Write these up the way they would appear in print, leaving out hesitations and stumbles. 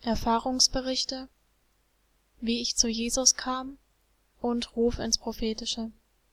Erfahrungsberichte, wie ich zu Jesus kam und Ruf ins Prophetische.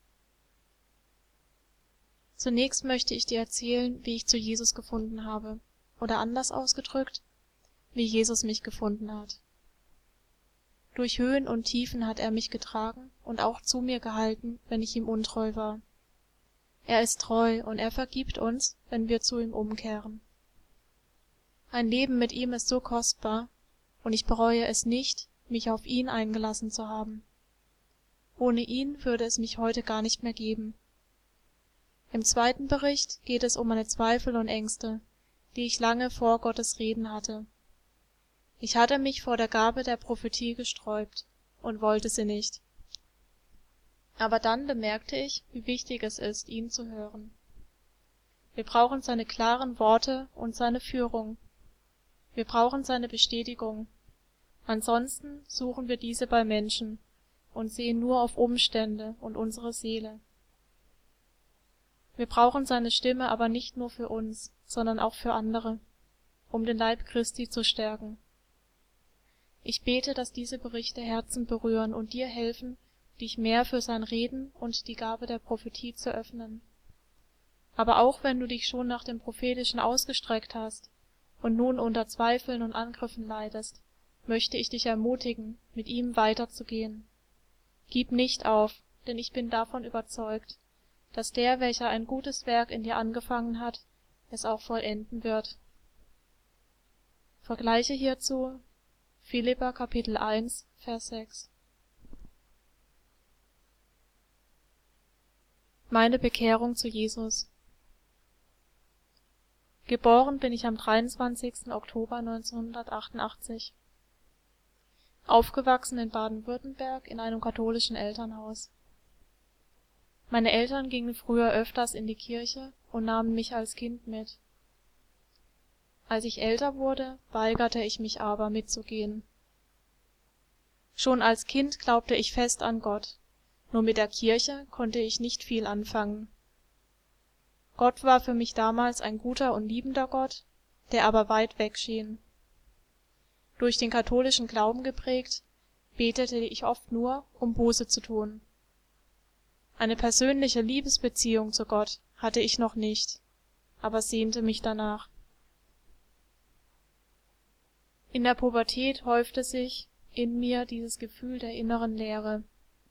Zunächst möchte ich dir erzählen, wie ich zu Jesus gefunden habe, oder anders ausgedrückt, wie Jesus mich gefunden hat. Durch Höhen und Tiefen hat er mich getragen und auch zu mir gehalten, wenn ich ihm untreu war. Er ist treu und er vergibt uns, wenn wir zu ihm umkehren. Ein Leben mit ihm ist so kostbar, und ich bereue es nicht, mich auf ihn eingelassen zu haben. Ohne ihn würde es mich heute gar nicht mehr geben. Im zweiten Bericht geht es um meine Zweifel und Ängste, die ich lange vor Gottes Reden hatte. Ich hatte mich vor der Gabe der Prophetie gesträubt und wollte sie nicht. Aber dann bemerkte ich, wie wichtig es ist, ihn zu hören. Wir brauchen seine klaren Worte und seine Führung. Wir brauchen seine Bestätigung. Ansonsten suchen wir diese bei Menschen und sehen nur auf Umstände und unsere Seele. Wir brauchen seine Stimme aber nicht nur für uns, sondern auch für andere, um den Leib Christi zu stärken. Ich bete, dass diese Berichte Herzen berühren und dir helfen, dich mehr für sein Reden und die Gabe der Prophetie zu öffnen. Aber auch wenn du dich schon nach dem Prophetischen ausgestreckt hast und nun unter Zweifeln und Angriffen leidest, möchte ich dich ermutigen, mit ihm weiterzugehen. Gib nicht auf, denn ich bin davon überzeugt, dass der, welcher ein gutes Werk in dir angefangen hat, es auch vollenden wird. Vergleiche hierzu Philipper Kapitel 1, Vers 6. Meine Bekehrung zu Jesus. Geboren bin ich am 23. Oktober 1988. Aufgewachsen in Baden-Württemberg in einem katholischen Elternhaus. Meine Eltern gingen früher öfters in die Kirche und nahmen mich als Kind mit. Als ich älter wurde, weigerte ich mich aber, mitzugehen. Schon als Kind glaubte ich fest an Gott, nur mit der Kirche konnte ich nicht viel anfangen. Gott war für mich damals ein guter und liebender Gott, der aber weit weg schien. Durch den katholischen Glauben geprägt, betete ich oft nur, um Buße zu tun. Eine persönliche Liebesbeziehung zu Gott hatte ich noch nicht, aber sehnte mich danach. In der Pubertät häufte sich in mir dieses Gefühl der inneren Leere.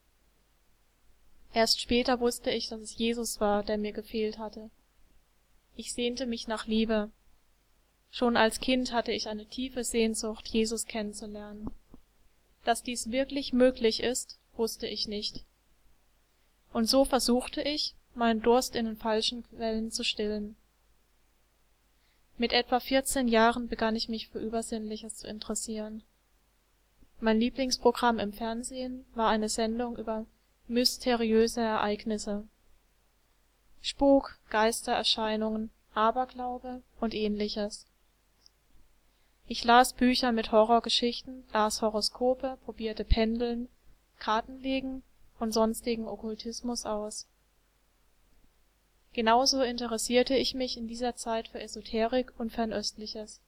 Erst später wusste ich, dass es Jesus war, der mir gefehlt hatte. Ich sehnte mich nach Liebe. Schon als Kind hatte ich eine tiefe Sehnsucht, Jesus kennenzulernen. Dass dies wirklich möglich ist, wusste ich nicht. Und so versuchte ich, meinen Durst in den falschen Quellen zu stillen. Mit etwa 14 Jahren begann ich mich für Übersinnliches zu interessieren. Mein Lieblingsprogramm im Fernsehen war eine Sendung über mysteriöse Ereignisse. Spuk, Geistererscheinungen, Aberglaube und Ähnliches. Ich las Bücher mit Horrorgeschichten, las Horoskope, probierte Pendeln, Kartenlegen und sonstigen Okkultismus aus. Genauso interessierte ich mich in dieser Zeit für Esoterik und Fernöstliches.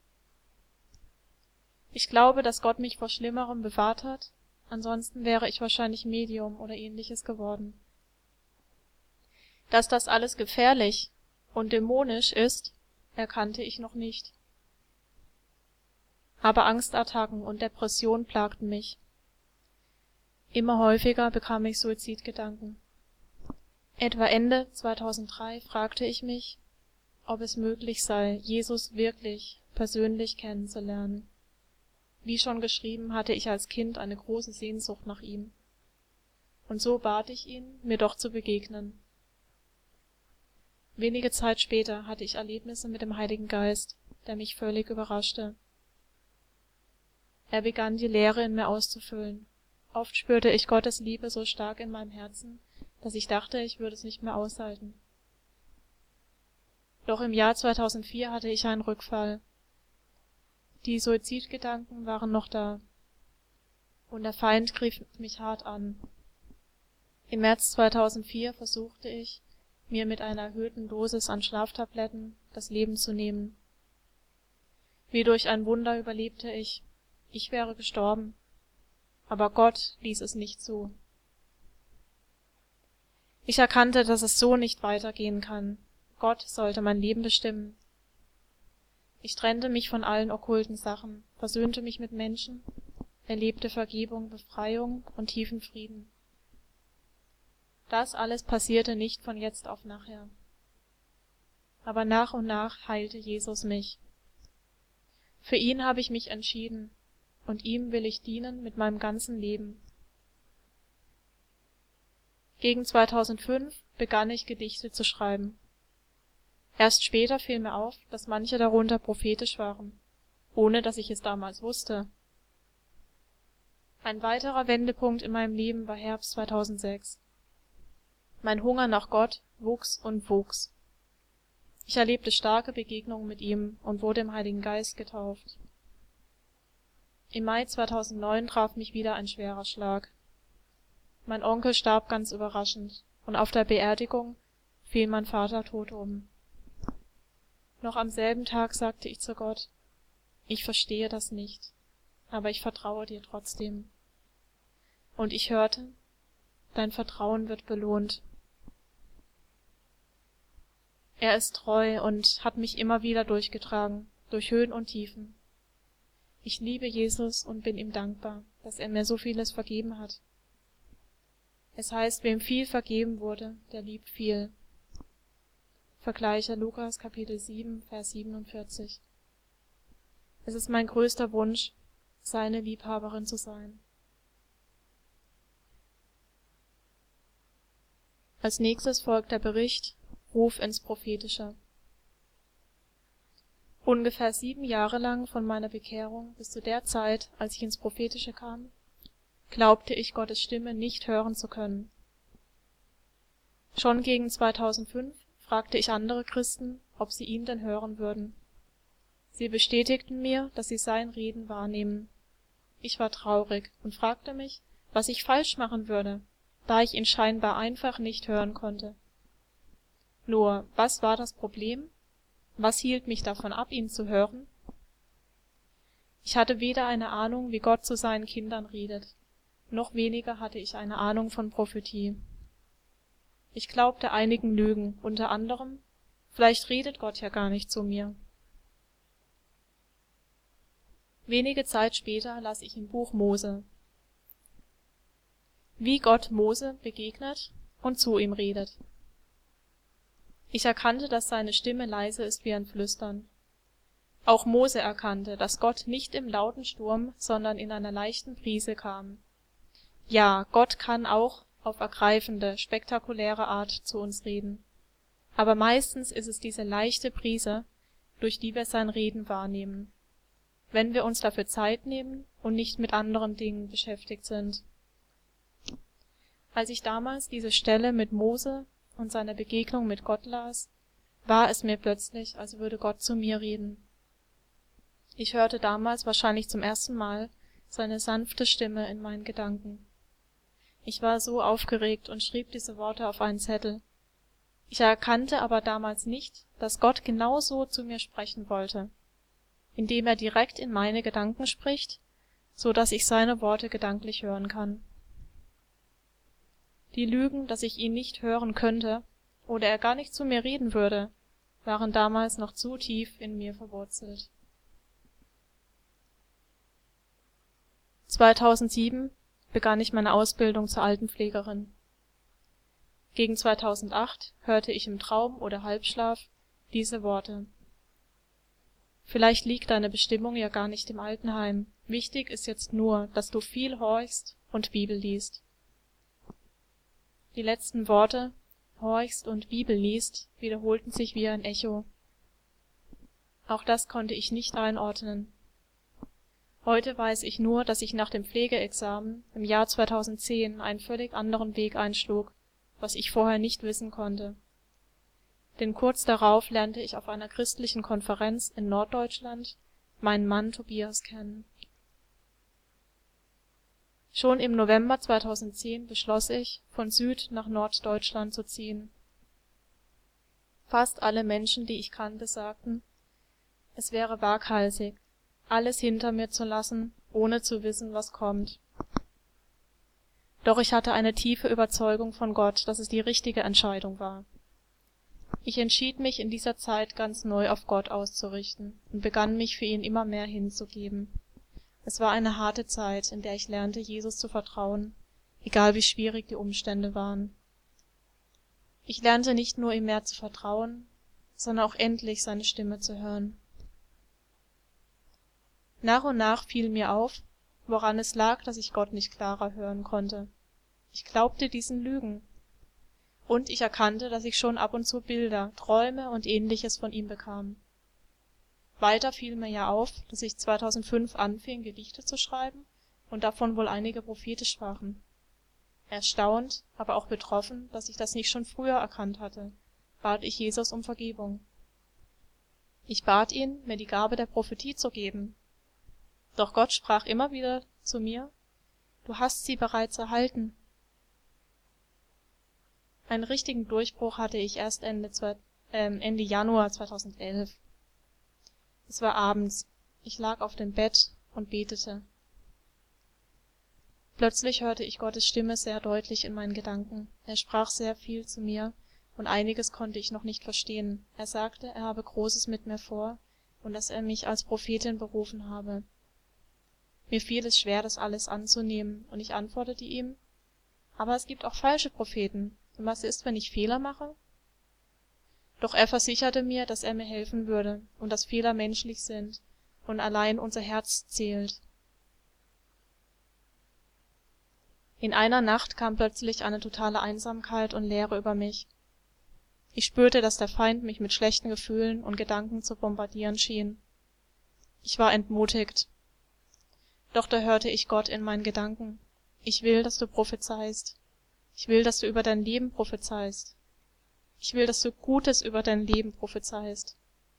Ich glaube, dass Gott mich vor Schlimmerem bewahrt hat, ansonsten wäre ich wahrscheinlich Medium oder Ähnliches geworden. Dass das alles gefährlich und dämonisch ist, erkannte ich noch nicht. Aber Angstattacken und Depression plagten mich. Immer häufiger bekam ich Suizidgedanken. Etwa Ende 2003 fragte ich mich, ob es möglich sei, Jesus wirklich persönlich kennenzulernen. Wie schon geschrieben, hatte ich als Kind eine große Sehnsucht nach ihm. Und so bat ich ihn, mir doch zu begegnen. Wenige Zeit später hatte ich Erlebnisse mit dem Heiligen Geist, der mich völlig überraschte. Er begann, die Leere in mir auszufüllen. Oft spürte ich Gottes Liebe so stark in meinem Herzen, dass ich dachte, ich würde es nicht mehr aushalten. Doch im Jahr 2004 hatte ich einen Rückfall. Die Suizidgedanken waren noch da. Und der Feind griff mich hart an. Im März 2004 versuchte ich, mir mit einer erhöhten Dosis an Schlaftabletten das Leben zu nehmen. Wie durch ein Wunder überlebte ich. Ich wäre gestorben. Aber Gott ließ es nicht zu. Ich erkannte, dass es so nicht weitergehen kann. Gott sollte mein Leben bestimmen. Ich trennte mich von allen okkulten Sachen, versöhnte mich mit Menschen, erlebte Vergebung, Befreiung und tiefen Frieden. Das alles passierte nicht von jetzt auf nachher. Aber nach und nach heilte Jesus mich. Für ihn habe ich mich entschieden, und ihm will ich dienen mit meinem ganzen Leben. Gegen 2005 begann ich Gedichte zu schreiben. Erst später fiel mir auf, dass manche darunter prophetisch waren, ohne dass ich es damals wusste. Ein weiterer Wendepunkt in meinem Leben war Herbst 2006. Mein Hunger nach Gott wuchs und wuchs. Ich erlebte starke Begegnungen mit ihm und wurde im Heiligen Geist getauft. Im Mai 2009 traf mich wieder ein schwerer Schlag. Mein Onkel starb ganz überraschend, und auf der Beerdigung fiel mein Vater tot um. Noch am selben Tag sagte ich zu Gott: Ich verstehe das nicht, aber ich vertraue dir trotzdem. Und ich hörte: Dein Vertrauen wird belohnt. Er ist treu und hat mich immer wieder durchgetragen, durch Höhen und Tiefen. Ich liebe Jesus und bin ihm dankbar, dass er mir so vieles vergeben hat. Es heißt, wem viel vergeben wurde, der liebt viel. Vergleiche Lukas Kapitel 7, Vers 47. Es ist mein größter Wunsch, seine Liebhaberin zu sein. Als nächstes folgt der Bericht Ruf ins Prophetische. Ungefähr 7 Jahre lang von meiner Bekehrung bis zu der Zeit, als ich ins Prophetische kam, glaubte ich Gottes Stimme nicht hören zu können. Schon gegen 2005 fragte ich andere Christen, ob sie ihn denn hören würden. Sie bestätigten mir, dass sie sein Reden wahrnehmen. Ich war traurig und fragte mich, was ich falsch machen würde, da ich ihn scheinbar einfach nicht hören konnte. Nur, was war das Problem? Was hielt mich davon ab, ihn zu hören? Ich hatte weder eine Ahnung, wie Gott zu seinen Kindern redet, noch weniger hatte ich eine Ahnung von Prophetie. Ich glaubte einigen Lügen, unter anderem: Vielleicht redet Gott ja gar nicht zu mir. Wenige Zeit später las ich im Buch Mose, wie Gott Mose begegnet und zu ihm redet. Ich erkannte, dass seine Stimme leise ist wie ein Flüstern. Auch Mose erkannte, dass Gott nicht im lauten Sturm, sondern in einer leichten Brise kam. Ja, Gott kann auch auf ergreifende, spektakuläre Art zu uns reden. Aber meistens ist es diese leichte Brise, durch die wir sein Reden wahrnehmen, wenn wir uns dafür Zeit nehmen und nicht mit anderen Dingen beschäftigt sind. Als ich damals diese Stelle mit Mose und seiner Begegnung mit Gott las, war es mir plötzlich, als würde Gott zu mir reden. Ich hörte damals wahrscheinlich zum ersten Mal seine sanfte Stimme in meinen Gedanken. Ich war so aufgeregt und schrieb diese Worte auf einen Zettel. Ich erkannte aber damals nicht, dass Gott genau so zu mir sprechen wollte, indem er direkt in meine Gedanken spricht, so dass ich seine Worte gedanklich hören kann. Die Lügen, dass ich ihn nicht hören könnte oder er gar nicht zu mir reden würde, waren damals noch zu tief in mir verwurzelt. 2007 begann ich meine Ausbildung zur Altenpflegerin. Gegen 2008 hörte ich im Traum oder Halbschlaf diese Worte: Vielleicht liegt deine Bestimmung ja gar nicht im Altenheim. Wichtig ist jetzt nur, dass du viel horchst und Bibel liest. Die letzten Worte, horchst und Bibel liest, wiederholten sich wie ein Echo. Auch das konnte ich nicht einordnen. Heute weiß ich nur, dass ich nach dem Pflegeexamen im Jahr 2010 einen völlig anderen Weg einschlug, was ich vorher nicht wissen konnte. Denn kurz darauf lernte ich auf einer christlichen Konferenz in Norddeutschland meinen Mann Tobias kennen. Schon im November 2010 beschloss ich, von Süd nach Norddeutschland zu ziehen. Fast alle Menschen, die ich kannte, sagten, es wäre waghalsig, alles hinter mir zu lassen, ohne zu wissen, was kommt. Doch ich hatte eine tiefe Überzeugung von Gott, dass es die richtige Entscheidung war. Ich entschied mich in dieser Zeit ganz neu auf Gott auszurichten und begann mich für ihn immer mehr hinzugeben. Es war eine harte Zeit, in der ich lernte, Jesus zu vertrauen, egal wie schwierig die Umstände waren. Ich lernte nicht nur ihm mehr zu vertrauen, sondern auch endlich seine Stimme zu hören. Nach und nach fiel mir auf, woran es lag, dass ich Gott nicht klarer hören konnte. Ich glaubte diesen Lügen. Und ich erkannte, dass ich schon ab und zu Bilder, Träume und Ähnliches von ihm bekam. Weiter fiel mir ja auf, dass ich 2005 anfing, Gedichte zu schreiben und davon wohl einige prophetisch waren. Erstaunt, aber auch betroffen, dass ich das nicht schon früher erkannt hatte, bat ich Jesus um Vergebung. Ich bat ihn, mir die Gabe der Prophetie zu geben. Doch Gott sprach immer wieder zu mir, du hast sie bereits erhalten. Einen richtigen Durchbruch hatte ich erst Ende Januar 2011. Es war abends. Ich lag auf dem Bett und betete. Plötzlich hörte ich Gottes Stimme sehr deutlich in meinen Gedanken. Er sprach sehr viel zu mir, und einiges konnte ich noch nicht verstehen. Er sagte, er habe Großes mit mir vor und dass er mich als Prophetin berufen habe. Mir fiel es schwer, das alles anzunehmen, und ich antwortete ihm, aber es gibt auch falsche Propheten. Und was ist, wenn ich Fehler mache? Doch er versicherte mir, dass er mir helfen würde und dass Fehler menschlich sind und allein unser Herz zählt. In einer Nacht kam plötzlich eine totale Einsamkeit und Leere über mich. Ich spürte, dass der Feind mich mit schlechten Gefühlen und Gedanken zu bombardieren schien. Ich war entmutigt. Doch da hörte ich Gott in meinen Gedanken. Ich will, dass du prophezeist. Ich will, dass du über dein Leben prophezeist. Ich will, dass du Gutes über dein Leben prophezeist.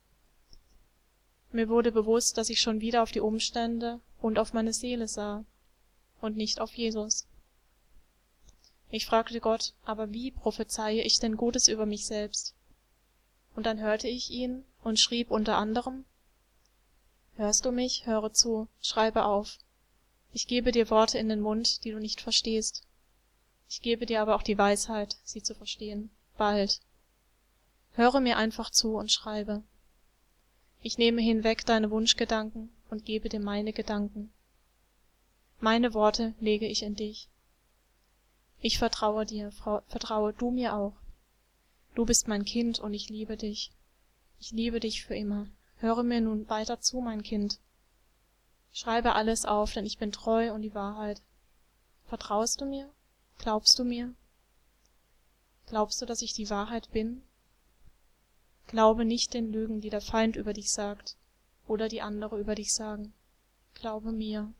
Mir wurde bewusst, dass ich schon wieder auf die Umstände und auf meine Seele sah und nicht auf Jesus. Ich fragte Gott, aber wie prophezeie ich denn Gutes über mich selbst? Und dann hörte ich ihn und schrieb unter anderem, hörst du mich, höre zu, schreibe auf. Ich gebe dir Worte in den Mund, die du nicht verstehst. Ich gebe dir aber auch die Weisheit, sie zu verstehen. Bald. Höre mir einfach zu und schreibe. Ich nehme hinweg deine Wunschgedanken und gebe dir meine Gedanken. Meine Worte lege ich in dich. Ich vertraue dir, vertraue du mir auch. Du bist mein Kind und ich liebe dich. Ich liebe dich für immer. Höre mir nun weiter zu, mein Kind. Schreibe alles auf, denn ich bin treu und die Wahrheit. Vertraust du mir? Glaubst du mir? Glaubst du, dass ich die Wahrheit bin? Glaube nicht den Lügen, die der Feind über dich sagt oder die andere über dich sagen. Glaube mir.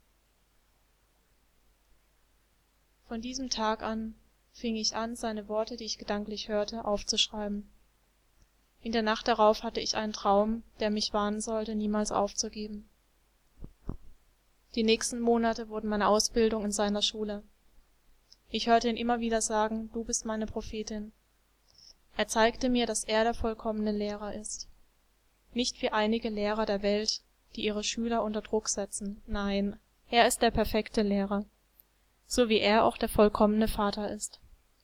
Von diesem Tag an fing ich an, seine Worte, die ich gedanklich hörte, aufzuschreiben. In der Nacht darauf hatte ich einen Traum, der mich warnen sollte, niemals aufzugeben. Die nächsten Monate wurden meine Ausbildung in seiner Schule. Ich hörte ihn immer wieder sagen, du bist meine Prophetin. Er zeigte mir, dass er der vollkommene Lehrer ist. Nicht wie einige Lehrer der Welt, die ihre Schüler unter Druck setzen. Nein, er ist der perfekte Lehrer, so wie er auch der vollkommene Vater ist.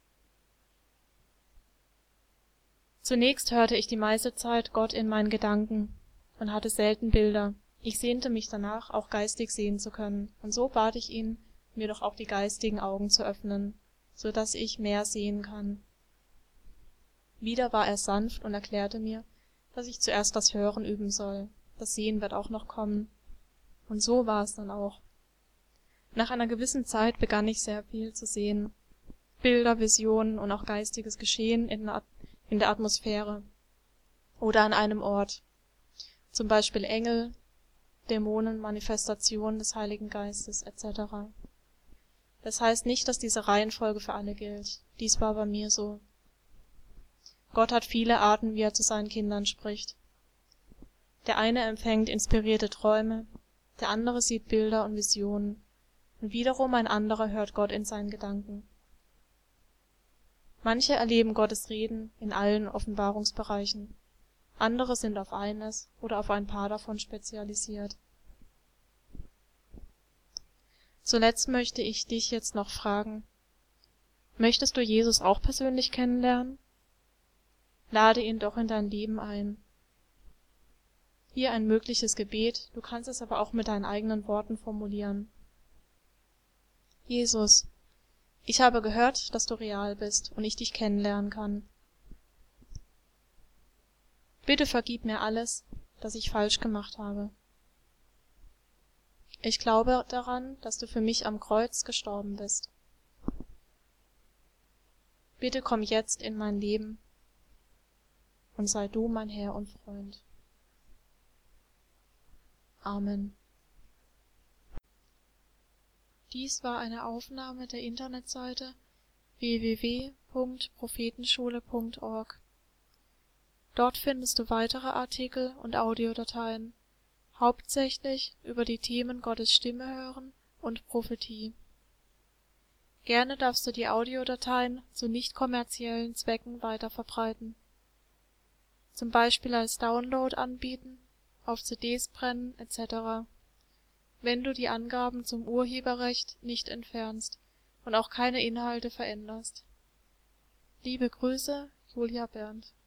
Zunächst hörte ich die meiste Zeit Gott in meinen Gedanken und hatte selten Bilder. Ich sehnte mich danach, auch geistig sehen zu können, und so bat ich ihn, mir doch auch die geistigen Augen zu öffnen, so dass ich mehr sehen kann. Wieder war er sanft und erklärte mir, dass ich zuerst das Hören üben soll. Das Sehen wird auch noch kommen. Und so war es dann auch. Nach einer gewissen Zeit begann ich sehr viel zu sehen. Bilder, Visionen und auch geistiges Geschehen in der Atmosphäre oder an einem Ort. Zum Beispiel Engel, Dämonen, Manifestationen des Heiligen Geistes etc. Das heißt nicht, dass diese Reihenfolge für alle gilt. Dies war bei mir so. Gott hat viele Arten, wie er zu seinen Kindern spricht. Der eine empfängt inspirierte Träume, der andere sieht Bilder und Visionen, und wiederum ein anderer hört Gott in seinen Gedanken. Manche erleben Gottes Reden in allen Offenbarungsbereichen, andere sind auf eines oder auf ein paar davon spezialisiert. Zuletzt möchte ich dich jetzt noch fragen: Möchtest du Jesus auch persönlich kennenlernen? Lade ihn doch in dein Leben ein. Hier ein mögliches Gebet, du kannst es aber auch mit deinen eigenen Worten formulieren. Jesus, ich habe gehört, dass du real bist und ich dich kennenlernen kann. Bitte vergib mir alles, das ich falsch gemacht habe. Ich glaube daran, dass du für mich am Kreuz gestorben bist. Bitte komm jetzt in mein Leben und sei du mein Herr und Freund. Amen. Dies war eine Aufnahme der Internetseite www.prophetenschule.org. Dort findest du weitere Artikel und Audiodateien, hauptsächlich über die Themen Gottes Stimme hören und Prophetie. Gerne darfst du die Audiodateien zu nicht kommerziellen Zwecken weiterverbreiten, zum Beispiel als Download anbieten, auf CDs brennen etc., wenn du die Angaben zum Urheberrecht nicht entfernst und auch keine Inhalte veränderst. Liebe Grüße, Julia Berndt.